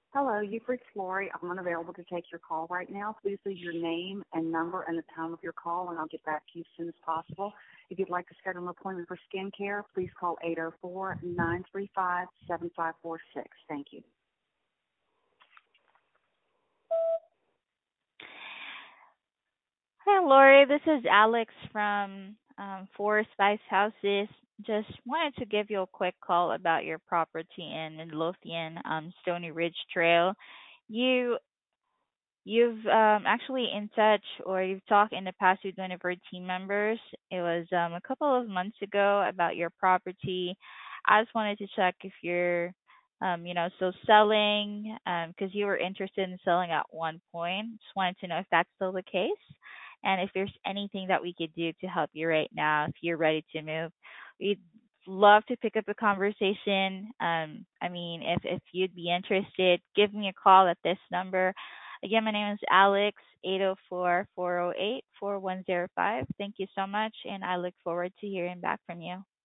Hello, you've reached Lori. I'm unavailable to take your call right now. Please leave your name and number and the time of your call, and I'll get back to you as soon as possible. If you'd like to schedule an appointment for skincare, please call 804-935-7546. Thank you. Hi, Lori. This is Alex from Four Spice Houses. Just wanted to give you a quick call about your property in Midlothian, Stony Ridge Trail. You you've actually in touch or you've talked in the past with one of our team members. It was a couple of months ago about your property. I just wanted to check if you're still selling because you were interested in selling at one point. Just wanted to know if that's still the case and if there's anything that we could do to help you right now if you're ready to move. We'd love to pick up a conversation. If you'd be interested, give me a call at this number. Again, my name is Alex, 804-408-4105. Thank you so much, and I look forward to hearing back from you.